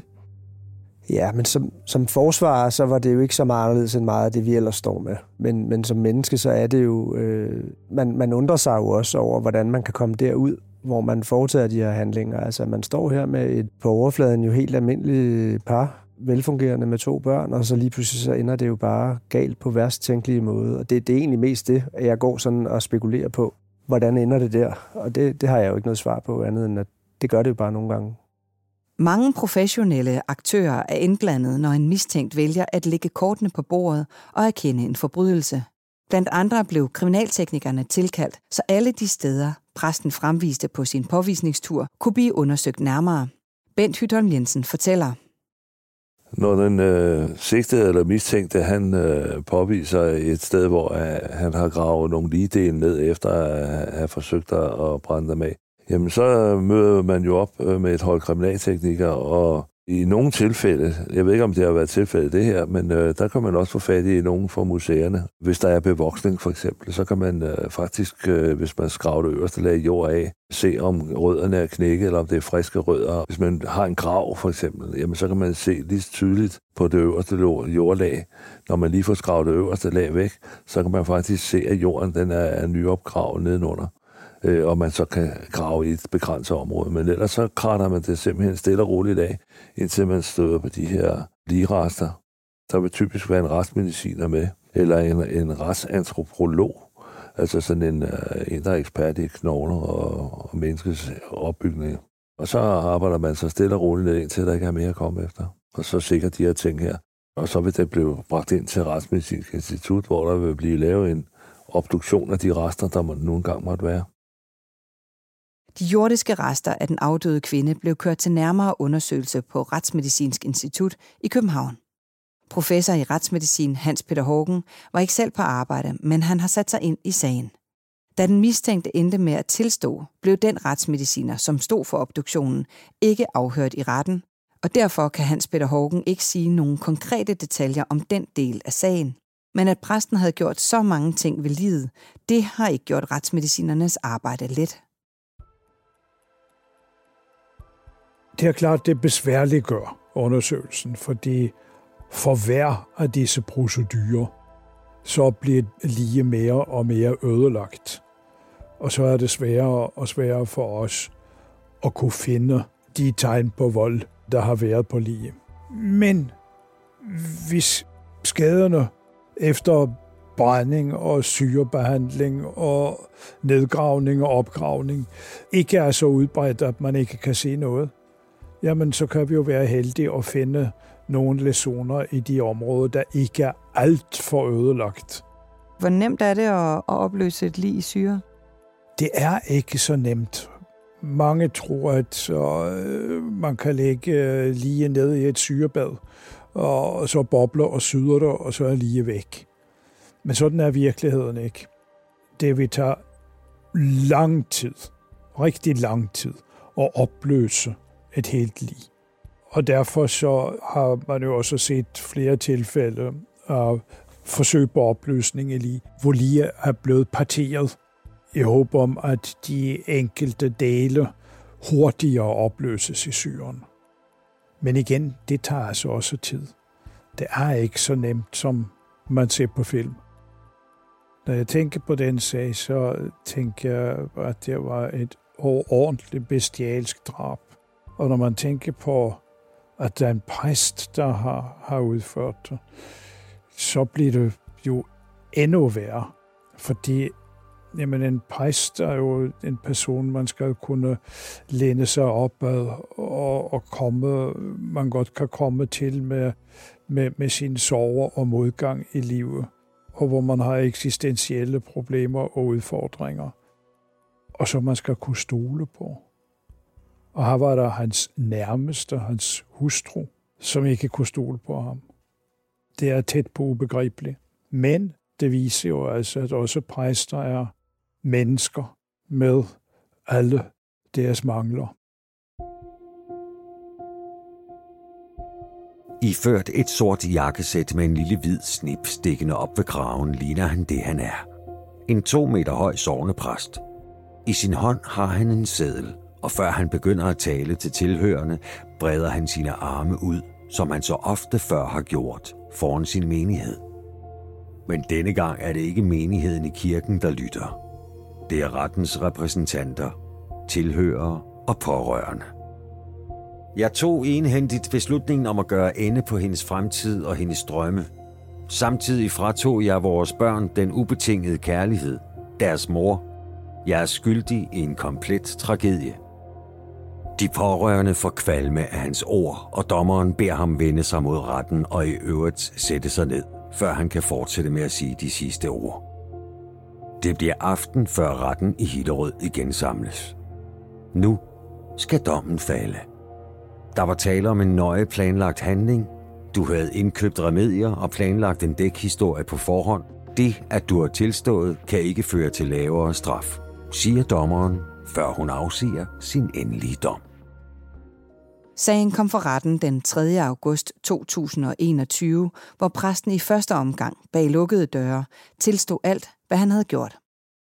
Ja, men som, som forsvarer, så var det jo ikke så meget anderledes end meget af det, vi ellers står med. Men, men som menneske, så er det jo... Øh, man, man undrer sig jo også over, hvordan man kan komme derud, hvor man foretager de her handlinger. Altså, man står her med et på overfladen jo helt almindeligt par, velfungerende med to børn, og så lige pludselig så ender det jo bare galt på værst tænkelige måde. Og det, det er egentlig mest det, at jeg går sådan og spekulerer på, hvordan ender det der? Og det, det har jeg jo ikke noget svar på andet, end at det gør det jo bare nogle gange. Mange professionelle aktører er indblandet, når en mistænkt vælger at lægge kortene på bordet og erkende en forbrydelse. Blandt andre blev kriminalteknikerne tilkaldt, så alle de steder, præsten fremviste på sin påvisningstur, kunne blive undersøgt nærmere. Bent Hytholm Jensen fortæller. Når den øh, sigtede eller mistænkte, han øh, påviser et sted, hvor øh, han har gravet nogle ligedele ned efter at have forsøgt at brænde dem af, jamen så møder man jo op med et hold kriminalteknikere, og i nogle tilfælde, jeg ved ikke om det har været tilfælde det her, men øh, der kan man også få fat i nogen fra museerne. Hvis der er bevoksning for eksempel, så kan man øh, faktisk, øh, hvis man skraver det øverste lag jord af, se om rødderne er knækket, eller om det er friske rødder. Hvis man har en grav for eksempel, jamen så kan man se lige tydeligt på det øverste jordlag. Når man lige får skravet det øverste lag væk, så kan man faktisk se, at jorden den er, er nyopgravet nedenunder, og man så kan grave i et begrænset område. Men ellers så kratter man det simpelthen stille og roligt af, indtil man støder på de her ligerester. Der vil typisk være en retsmediciner med, eller en, en retsantropolog, altså sådan en, en der er ekspert i knogler og, og menneskets opbygning. Og så arbejder man så stille og roligt ned, indtil der ikke er mere at komme efter. Og så sikrer de her ting her. Og så vil det blive bragt ind til Retsmedicinsk Institut, hvor der vil blive lavet en obduktion af de rester, der nogle gange måtte være. De jordiske rester af den afdøde kvinde blev kørt til nærmere undersøgelse på Retsmedicinsk Institut i København. Professor i retsmedicin Hans Peter Haagen var ikke selv på arbejde, men han har sat sig ind i sagen. Da den mistænkte endte med at tilstå, blev den retsmediciner, som stod for obduktionen, ikke afhørt i retten, og derfor kan Hans Peter Haagen ikke sige nogen konkrete detaljer om den del af sagen. Men at præsten havde gjort så mange ting ved livet, det har ikke gjort retsmedicinernes arbejde let. Det er klart, det besværliggør undersøgelsen, fordi for hver af disse procedurer, så bliver lige mere og mere ødelagt. Og så er det sværere og sværere for os at kunne finde de tegn på vold, der har været på lige. Men hvis skaderne efter brænding og syrebehandling og nedgravning og opgravning ikke er så udbredt, at man ikke kan se noget, jamen så kan vi jo være heldige at finde nogle læsioner i de områder, der ikke er alt for ødelagt. Hvor nemt er det at opløse et lig i syre? Det er ikke så nemt. Mange tror, at øh, man kan lægge lige ned i et syrebad, og så bobler og syder det, og så er lige væk. Men sådan er virkeligheden ikke. Det vil tage lang tid, rigtig lang tid, at opløse et helt lig. Og derfor så har man jo også set flere tilfælde af forsøg på opløsning i lig, hvor lige er blevet parteret i håb om, at de enkelte dele hurtigere opløses i syren. Men igen, det tager altså også tid. Det er ikke så nemt, som man ser på film. Når jeg tænker på den sag, så tænker jeg, at det var et ordentligt bestialsk drab. Og når man tænker på, at der er en præst, der har, har udført det, så bliver det jo endnu værre. Fordi jamen, en præst er jo en person, man skal kunne læne sig op ad og, og komme, man godt kan komme til med, med, med sine sorger og modgang i livet, og hvor man har eksistentielle problemer og udfordringer, og som man skal kunne stole på. Og her var der hans nærmeste, hans hustru, som ikke kunne stole på ham. Det er tæt på ubegribeligt. Men det viser jo altså, at også præster er mennesker med alle deres mangler. Iført et sort jakkesæt med en lille hvid snip stikkende op ved kraven, ligner han det, han er. En to meter høj sognepræst. I sin hånd har han en seddel, og før han begynder at tale til tilhørende, breder han sine arme ud, som han så ofte før har gjort, foran sin menighed. Men denne gang er det ikke menigheden i kirken, der lytter. Det er rettens repræsentanter, tilhørere og pårørende. Jeg tog enhændigt beslutningen om at gøre ende på hendes fremtid og hendes drømme. Samtidig fratog jeg vores børn den ubetingede kærlighed, deres mor. Jeg er skyldig i en komplet tragedie. De pårørende får kvalme af hans ord, og dommeren beder ham vende sig mod retten og i øvrigt sætte sig ned, før han kan fortsætte med at sige de sidste ord. Det bliver aften, før retten i Hillerød igen samles. Nu skal dommen falde. Der var tale om en nøje planlagt handling. Du havde indkøbt remedier og planlagt en dækhistorie på forhånd. Det, at du har tilstået, kan ikke føre til lavere straf, siger dommeren, før hun afsiger sin endelige dom. Sagen kom for retten den tredje august to tusind og enogtyve, hvor præsten i første omgang bag lukkede døre tilstod alt, hvad han havde gjort.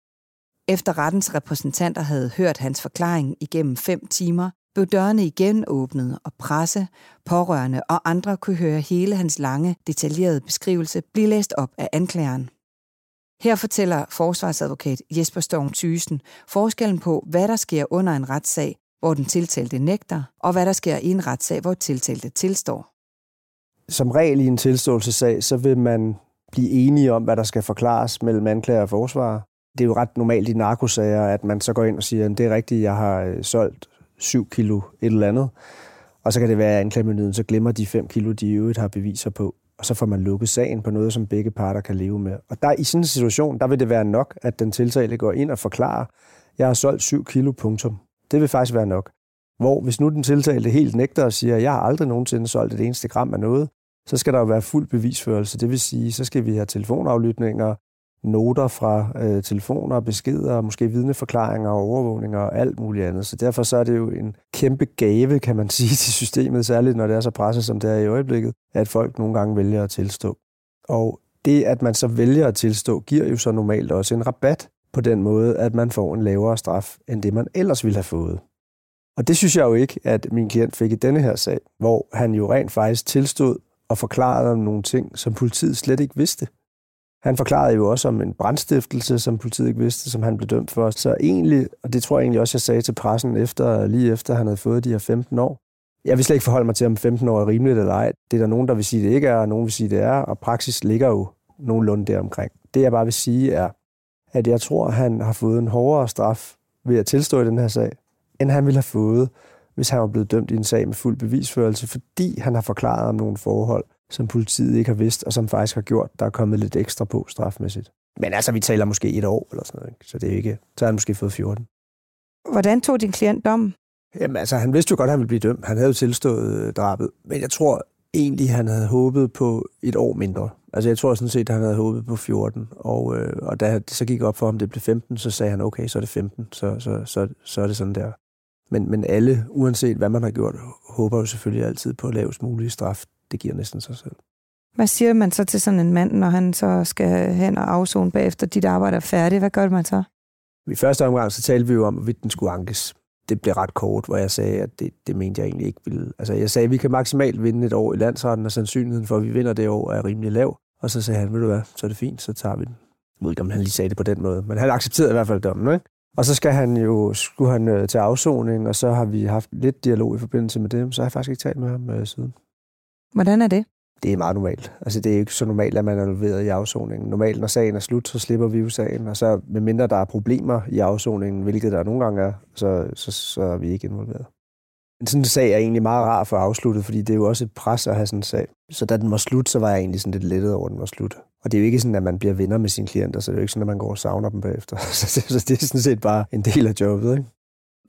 Efter rettens repræsentanter havde hørt hans forklaring igennem fem timer, blev dørene igen åbnet, og presse, pårørende og andre kunne høre hele hans lange, detaljerede beskrivelse blive læst op af anklageren. Her fortæller forsvarsadvokat Jesper Storm Thyssen forskellen på, hvad der sker under en retssag, hvor den tiltalte nægter, og hvad der sker i en retssag, hvor tiltalte tilstår. Som regel i en tilståelsessag, så vil man blive enige om, hvad der skal forklares mellem anklager og forsvarer. Det er jo ret normalt i narkosager, at man så går ind og siger, at det er rigtigt, jeg har solgt syv kilo et eller andet. Og så kan det være, at anklagemyndigheden så glemmer de fem kilo, de i øvrigt har beviser på. Og så får man lukket sagen på noget, som begge parter kan leve med. Og der i sådan en situation, der vil det være nok, at den tiltalte går ind og forklarer, jeg har solgt syv kilo, punktum. Det vil faktisk være nok. Hvor hvis nu den tiltalte helt nægter og siger, jeg har aldrig nogensinde solgt et eneste gram af noget, så skal der jo være fuld bevisførelse. Det vil sige, så skal vi have telefonaflytninger, noter fra øh, telefoner, beskeder, måske vidneforklaringer og overvågninger og alt muligt andet. Så derfor så er det jo en kæmpe gave, kan man sige, til systemet, særligt når det er så presset, som det er i øjeblikket, at folk nogle gange vælger at tilstå. Og det, at man så vælger at tilstå, giver jo så normalt også en rabat på den måde, at man får en lavere straf, end det man ellers ville have fået. Og det synes jeg jo ikke, at min klient fik i denne her sag, hvor han jo rent faktisk tilstod og forklarede om nogle ting, som politiet slet ikke vidste. Han forklarede jo også om en brandstiftelse, som politiet ikke vidste, som han blev dømt for. Så egentlig, og det tror jeg egentlig også, jeg sagde til pressen, efter, lige efter han havde fået de her femten år. Jeg vil slet ikke forholde mig til, om femten år er rimeligt eller ej. Det er der nogen, der vil sige, det ikke er, og nogen vil sige, det er, og praksis ligger jo nogenlunde deromkring. Det jeg bare vil sige er, at jeg tror, at han har fået en hårdere straf ved at tilstå i den her sag, end han ville have fået, hvis han var blevet dømt i en sag med fuld bevisførelse, fordi han har forklaret om nogle forhold, som politiet ikke har vidst, og som faktisk har gjort, der er kommet lidt ekstra på strafmæssigt. Men altså, vi taler måske et år eller sådan noget, ikke? Så det er ikke, så har han måske fået fjorten. Hvordan tog din klient dommen? Jamen altså, han vidste jo godt, at han ville blive dømt. Han havde jo tilstået drabet, men jeg tror egentlig, han havde håbet på et år mindre. Altså, jeg tror sådan set, at han havde håbet på fjorten, og, øh, og da det så gik op for ham, det blev femten, så sagde han, okay, så er det femten, så, så, så, så er det sådan der. Men, men alle, uanset hvad man har gjort, håber jo selvfølgelig altid på lavest mulige straf. Det giver næsten sig selv. Hvad siger man så til sådan en mand, når han så skal hen og afzone bagefter, dit arbejde er færdigt? Hvad gør man så? I første omgang, så talte vi jo om, hvorvidt den skulle ankes. Det blev ret kort, hvor jeg sagde, at det, det mente jeg egentlig ikke ville. Altså, jeg sagde, at vi kan maksimalt vinde et år i landsretten, og sandsynligheden for, at vi vinder det år, er rimelig lav. Og så sagde han, ved du hvad, så er det fint, så tager vi den. Jeg ved ikke, om han lige sagde det på den måde, men han accepterede i hvert fald dommen, ikke? Og så skal han jo, skulle han øh, til afsoning, og så har vi haft lidt dialog i forbindelse med det, så har jeg faktisk ikke talt med ham øh, siden. Hvordan er det? Det er meget normalt. Altså, det er ikke så normalt, at man er involveret i afsoningen. Normalt, når sagen er slut, så slipper vi jo sagen, og så medmindre der er problemer i afsoningen, hvilket der nogle gange er, så, så, så er vi ikke involveret. Men sådan en sag er egentlig meget rar for afsluttet, fordi det er jo også et pres at have sådan en sag. Så da den var slut, så var jeg egentlig sådan lidt lettet over, at den var slut. Og det er jo ikke sådan, at man bliver venner med sine klienter, så det er jo ikke sådan, at man går og savner dem bagefter. Så det, så det er sådan set bare en del af jobbet, ikke?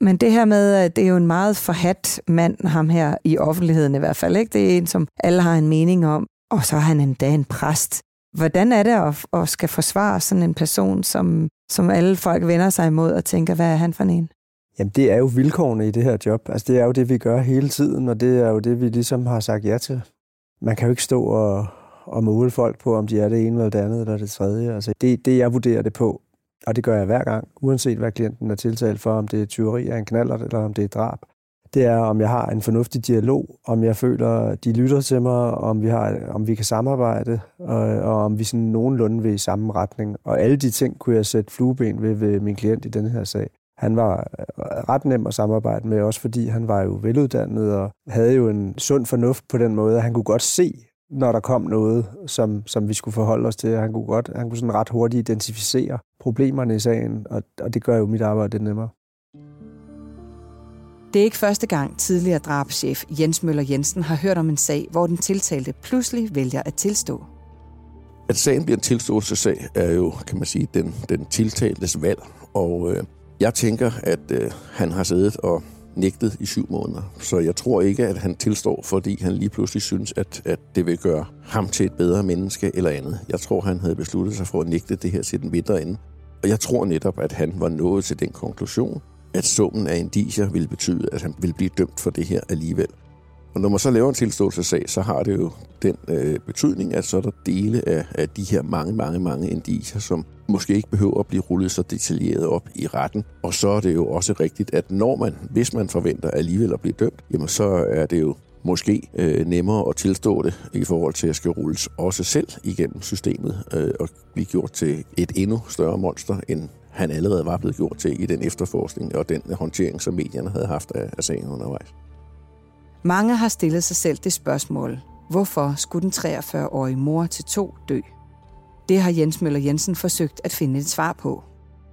Men det her med, at det er jo en meget forhadt mand, ham her i offentligheden i hvert fald, ikke? Det er en, som alle har en mening om, og så er han endda en præst. Hvordan er det at, at skal forsvare sådan en person, som, som alle folk vender sig imod og tænker, hvad er han for en? Jamen, det er jo vilkårene i det her job. Altså, det er jo det, vi gør hele tiden, og det er jo det, vi ligesom har sagt ja til. Man kan jo ikke stå og, og måle folk på, om de er det ene eller det andet eller det tredje. Altså, det, det, jeg vurderer det på, og det gør jeg hver gang, uanset hvad klienten er tiltalt for, om det er tyveri af en knallert eller om det er drab. Det er, om jeg har en fornuftig dialog, om jeg føler, de lytter til mig, om vi, har, om vi kan samarbejde, og, og om vi sådan nogenlunde vil i samme retning. Og alle de ting kunne jeg sætte flueben ved, ved min klient i denne her sag. Han var ret nem at samarbejde med, også fordi han var jo veluddannet og havde jo en sund fornuft på den måde, at han kunne godt se, når der kom noget, som, som vi skulle forholde os til. Han kunne godt, han kunne sådan ret hurtigt identificere problemerne i sagen, og, og det gør jo mit arbejde lidt nemmere. Det er ikke første gang tidligere drabschef Jens Møller Jensen har hørt om en sag, hvor den tiltalte pludselig vælger at tilstå. At sagen bliver en tilståelsessag er jo, kan man sige, den, den tiltaltes valg, og øh, jeg tænker, at øh, han har siddet og nægtet i syv måneder. Så jeg tror ikke, at han tilstår, fordi han lige pludselig synes, at, at det vil gøre ham til et bedre menneske eller andet. Jeg tror, han havde besluttet sig for at nægte det her til den videre ende. Og jeg tror netop, at han var nået til den konklusion, at summen af indicier ville betyde, at han ville blive dømt for det her alligevel. Og når man så laver en tilståelsessag, så har det jo den øh, betydning, at så er der dele af, af de her mange, mange, mange indicier, som måske ikke behøver at blive rullet så detaljeret op i retten. Og så er det jo også rigtigt, at når man, hvis man forventer alligevel at blive dømt, jamen så er det jo måske øh, nemmere at tilstå det i forhold til at skal rulles også selv igennem systemet øh, og blive gjort til et endnu større monster, end han allerede var blevet gjort til i den efterforskning og den håndtering, som medierne havde haft af, af sagen undervejs. Mange har stillet sig selv det spørgsmål. Hvorfor skulle den treogfyrre-årige mor til to dø? Det har Jens Møller Jensen forsøgt at finde et svar på.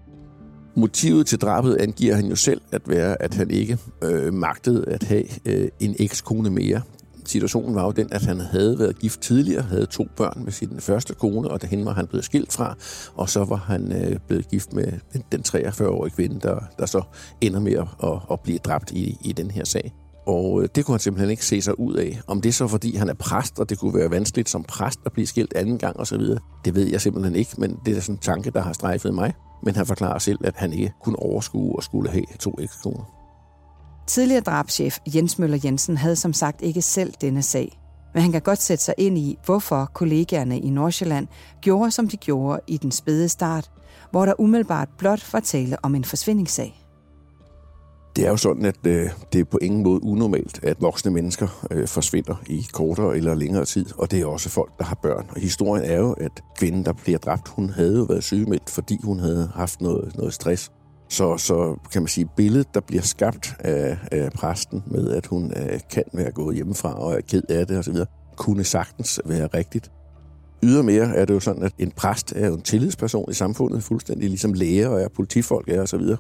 Motivet til drabet angiver han jo selv at være, at han ikke øh, magtede at have øh, en ekskone mere. Situationen var jo den, at han havde været gift tidligere, havde to børn med sin første kone, og hende var han blevet skilt fra, og så var han øh, blevet gift med den, den treogfyrre-årige kvinde, der, der så ender med at, at blive dræbt i, i den her sag. Og det kunne han simpelthen ikke se sig ud af. Om det så fordi han er præst, og det kunne være vanskeligt som præst at blive skilt anden gang osv., det ved jeg simpelthen ikke, men det er sådan en tanke, der har strejfet mig. Men han forklarer selv, at han ikke kunne overskue og skulle have to ekskoner. Tidligere drabschef Jens Møller Jensen havde som sagt ikke selv denne sag. Men han kan godt sætte sig ind i, hvorfor kollegaerne i Nordsjælland gjorde, som de gjorde i den spæde start, hvor der umiddelbart blot var tale om en forsvindingssag. Det er jo sådan, at øh, det er på ingen måde unormalt, at voksne mennesker øh, forsvinder i kortere eller længere tid, og det er også folk, der har børn. Og historien er jo, at kvinden, der bliver dræbt, hun havde jo været sygemeldt, fordi hun havde haft noget, noget stress. Så, så kan man sige, billedet, der bliver skabt af, af præsten med, at hun øh, kan være gået hjemmefra og er ked af det osv., kunne sagtens være rigtigt. Ydermere er det jo sådan, at en præst er jo en tillidsperson i samfundet, fuldstændig ligesom læger og er politifolk er osv.,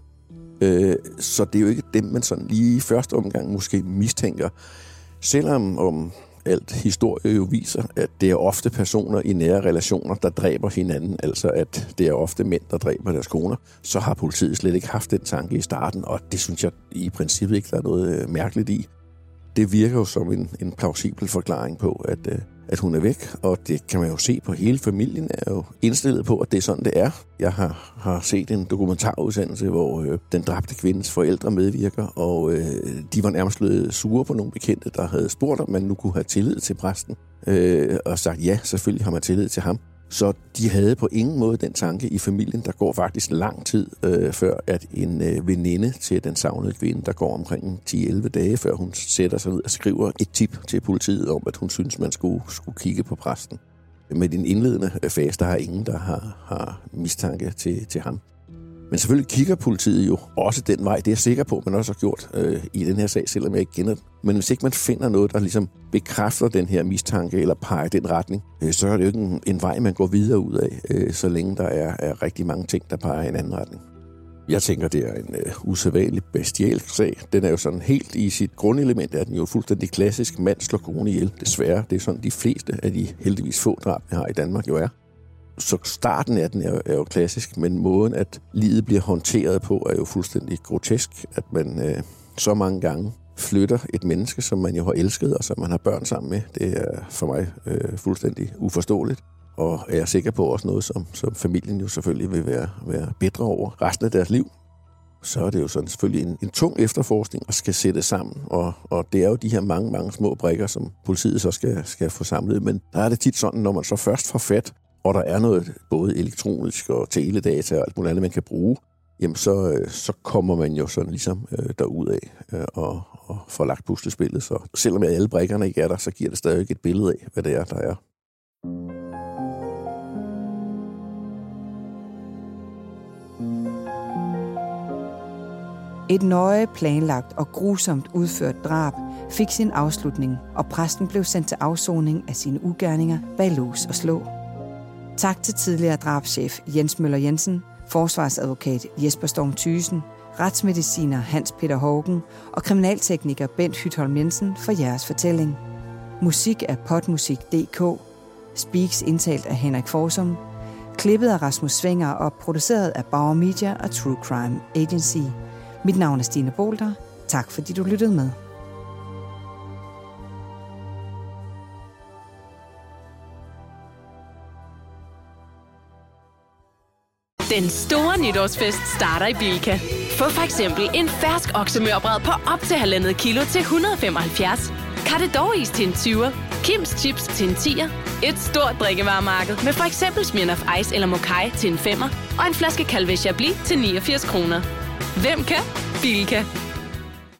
så det er jo ikke dem, man sådan lige i første omgang måske mistænker. Selvom om alt historie jo viser, at det er ofte personer i nære relationer, der dræber hinanden, altså at det er ofte mænd, der dræber deres koner, så har politiet slet ikke haft den tanke i starten, og det synes jeg i princippet ikke, der er noget mærkeligt i. Det virker jo som en, en plausibel forklaring på, at, at hun er væk, og det kan man jo se på hele familien, er jo indstillet på, at det er sådan, det er. Jeg har, har set en dokumentarudsendelse, hvor øh, den dræbte kvindes forældre medvirker, og øh, de var nærmest blevet sure på nogle bekendte, der havde spurgt, om man nu kunne have tillid til præsten, øh, og sagt, ja, selvfølgelig har man tillid til ham. Så de havde på ingen måde den tanke i familien. Der går faktisk lang tid, øh, før at en øh, veninde til den savnede kvinde, der går omkring ti til elleve dage, før hun sætter sig ned og skriver et tip til politiet om, at hun synes, man skulle, skulle kigge på præsten. Med den indledende fase, der har ingen, der har, har mistanke til, til ham. Men selvfølgelig kigger politiet jo også den vej. Det er jeg sikker på, man også har gjort øh, i den her sag, selvom jeg ikke kender den. Men hvis ikke man finder noget, der ligesom bekræfter den her mistanke eller peger i den retning, øh, så er det jo ikke en, en vej, man går videre ud af, øh, så længe der er, er rigtig mange ting, der peger i en anden retning. Jeg tænker, det er en øh, usædvanlig bestialsk sag. Den er jo sådan helt i sit grundelement, at den jo fuldstændig klassisk mand slår kone ihjel. Desværre, det er sådan de fleste af de heldigvis få drab, vi har i Danmark jo er. Så starten af den er, er jo klassisk, men måden, at livet bliver håndteret på, er jo fuldstændig grotesk. At man øh, så mange gange flytter et menneske, som man jo har elsket, og som man har børn sammen med. Det er for mig øh, fuldstændig uforståeligt. Og jeg er sikker på også noget, som, som familien jo selvfølgelig vil være, være bedre over resten af deres liv. Så er det jo sådan selvfølgelig en, en tung efterforskning og skal sætte sammen. Og, og det er jo de her mange, mange små brikker, som politiet så skal, skal få samlet. Men der er det tit sådan, når man så først får fat, og der er noget både elektronisk og teledata og alt muligt andet, man kan bruge, jamen så, så kommer man jo sådan ligesom øh, derud af øh, og, og får lagt puslespillet. Så selvom alle brikkerne ikke er der, så giver det stadig et billede af, hvad det er, der er. Et nøje planlagt og grusomt udført drab fik sin afslutning, og præsten blev sendt til afsoning af sine ugerninger bag lås og slå. Tak til tidligere drabschef Jens Møller Jensen, forsvarsadvokat Jesper Storm Thyssen, retsmediciner Hans Peter Hågen og kriminaltekniker Bent Hytholm Jensen for jeres fortælling. Musik af potmusik punktum d k, Speaks indtalt af Henrik Forsum, klippet af Rasmus Svinger og produceret af Bauer Media og True Crime Agency. Mit navn er Stine Bolter. Tak fordi du lyttede med. Den store nytårsfest starter i Bilka. Få for eksempel en fersk oksemørbrad på op til halvandet kilo til et hundrede og femoghalvfjerds. Kartedor-is til en tyver. Kims chips til en tier. Et stort drikkevaremarked med for eksempel Smirnoff Ice eller Mokai til en femmer. Og en flaske Calvé Chablis til niogfirs kroner. Hvem kan? Bilka.